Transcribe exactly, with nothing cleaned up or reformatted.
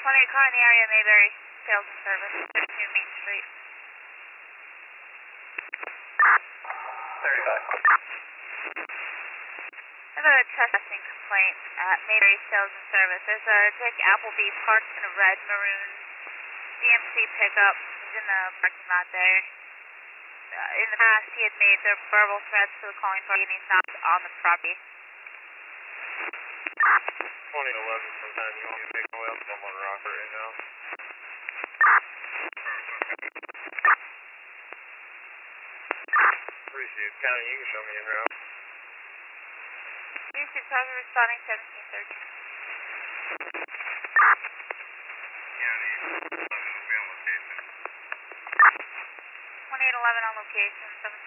twenty-eight car in the area, Mayberry Sales and Service, thirty-two Main Street. thirty-five. I have a testing complaint at Mayberry Sales and Service. There's a Dick Appleby parked in a red maroon D M C pickup. He's in the parking lot there. Uh, in the past, he had made the verbal threats to the calling party, and he's not on the property. twenty eleven from ten, you want me to make my way up? I'm on Rocker right now. Appreciate County, you can show me in route. Three six five responding seventeen thirteen. County, eleven will be on location. twenty-eight eleven on location, seventeen